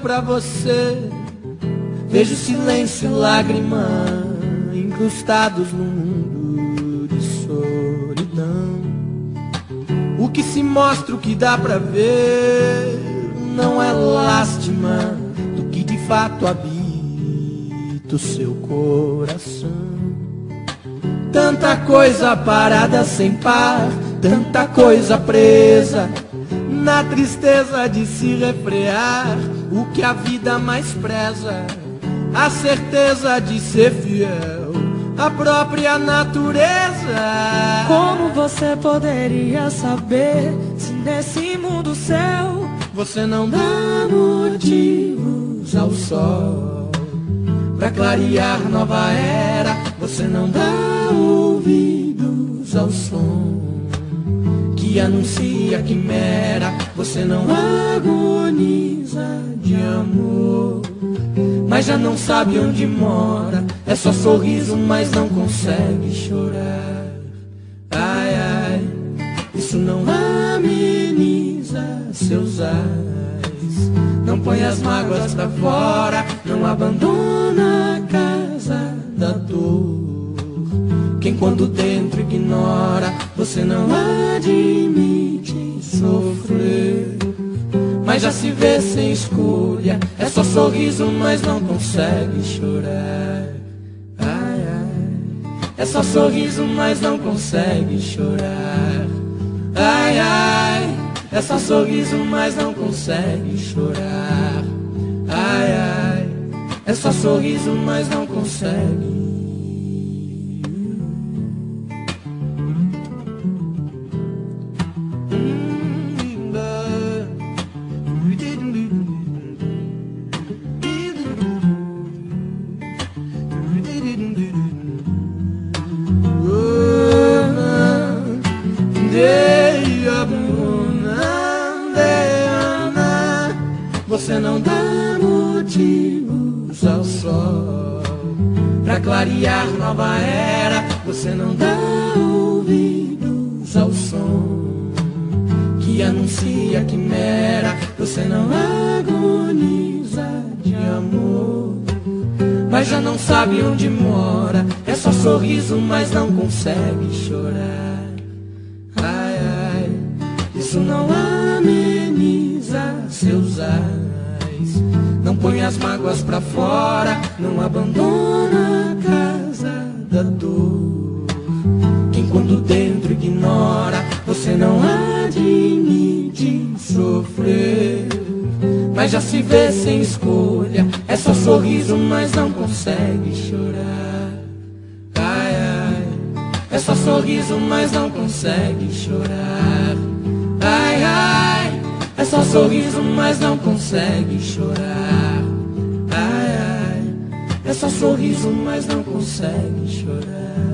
pra você. Vejo silêncio e lágrima incrustados num mundo de solidão. O que se mostra, o que dá pra ver, não é lástima do que de fato habita o seu coração. Tanta coisa parada sem par, tanta coisa presa na tristeza de se refrear. O que a vida mais preza, a certeza de ser fiel à própria natureza. Como você poderia saber se nesse mundo céu você não dá motivos ao sol pra clarear nova era? Você não dá ouvidos ao som que anuncia quimera. Você não agoniza de amor, mas já não sabe onde mora. É só sorriso, mas não consegue chorar. Ai, ai, isso não ameniza seus ais. Não põe as mágoas pra fora, não abandona a casa da dor. Quem quando dentro ignora, você não admite sofrer, mas já se vê sem escolha. É só sorriso, mas não consegue chorar. Ai, ai, é só sorriso, mas não consegue chorar. Ai, ai, é só sorriso, mas não consegue chorar. Ai, ai, é só sorriso, mas não consegue. Você não dá motivos ao sol pra clarear nova era. Você não dá ouvidos ao som que anuncia quimera. Você não agoniza de amor, mas já não sabe onde mora. É só sorriso, mas não consegue chorar. Ai, ai, isso não ameniza seus ais. Não põe as mágoas pra fora, não abandona a casa da dor. Quem quando dentro ignora, você não admite sofrer, mas já se vê sem escolha. É só sorriso, mas não consegue chorar. Ai, ai, é só sorriso, mas não consegue chorar. Ai, ai, é só sorriso, mas não consegue chorar. Ai, ai, é só sorriso, mas não consegue chorar.